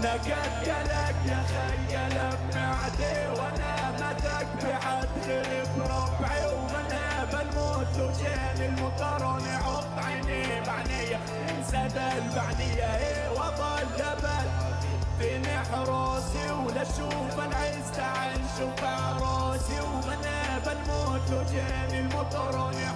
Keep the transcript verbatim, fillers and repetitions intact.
نكدت لك يا خي لمعتي وانا متك بعد غلب ربعي، وانا بالموت وجاني المطر يحط عيني بعنية انسد البعنية وظل لبل بنح راسي ولا اشوف العز تعال شوف عراسي، وانا بالموت وجاني المطر